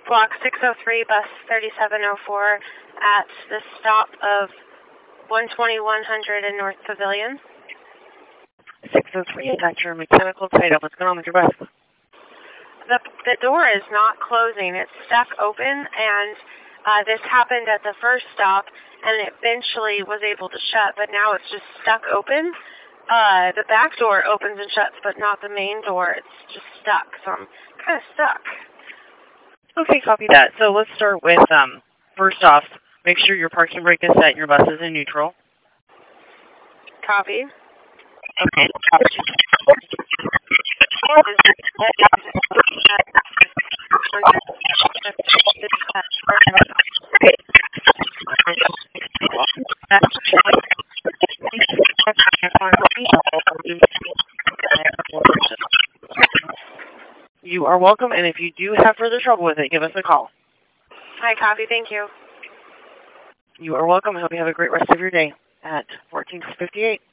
Block 603, bus 3704 at the stop of 12100 in North Pavilion. 603, Dr. Mechanical Title. What's going on with your bus? The door is not closing. It's stuck open, and this happened at the first stop, and it eventually was able to shut, but now it's just stuck open. The back door opens and shuts, but not the main door. It's just stuck, so I'm kind of stuck. Okay, copy that. So let's start with, first off, make sure your parking brake is set and your bus is in neutral. Copy. Okay. You are welcome, and if you do have further trouble with it, give us a call. Hi, copy. Thank you. You are welcome. I hope you have a great rest of your day at 1458.